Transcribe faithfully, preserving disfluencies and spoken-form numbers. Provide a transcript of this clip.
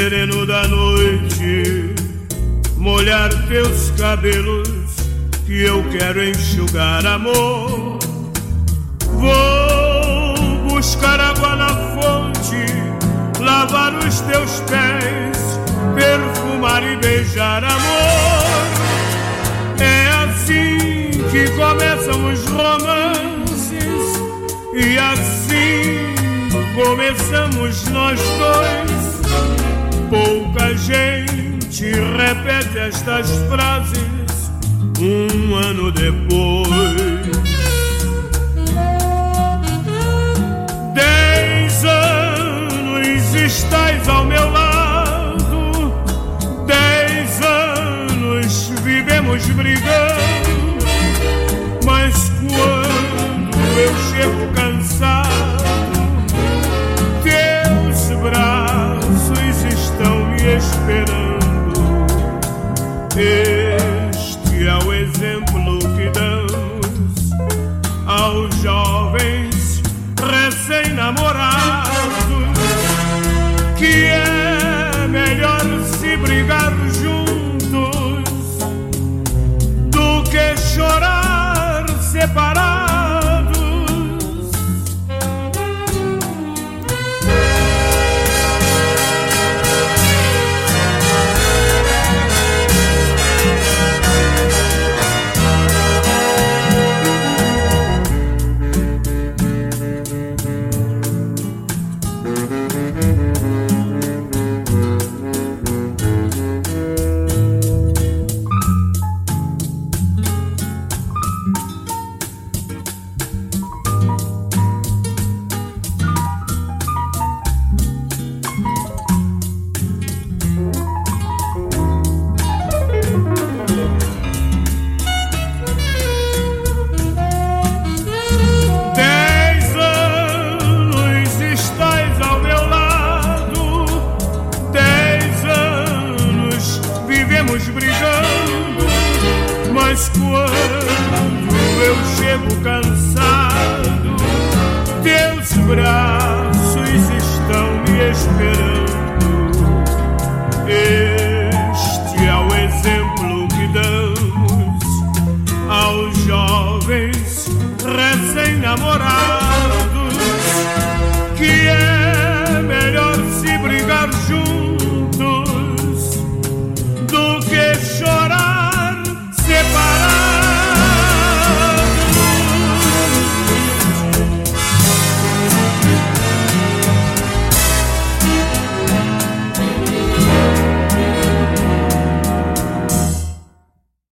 sereno da noite, molhar teus cabelos, que eu quero enxugar, amor. Vou buscar água na fonte, lavar os teus pés, perfumar e beijar, amor. É assim que começam os romances, e assim começamos nós dois. Pouca gente repete estas frases um ano depois. Dez anos estás ao meu lado, dez anos vivemos brigando, mas quando eu chego cansado, teus braços estão me esperando. Este é o exemplo que damos aos jovens recém-namorados, que é melhor se brigar juntos do que chorar separados. Mas quando eu chego cansado, teus braços estão me esperando. Este é o exemplo que damos aos jovens recém-namorados,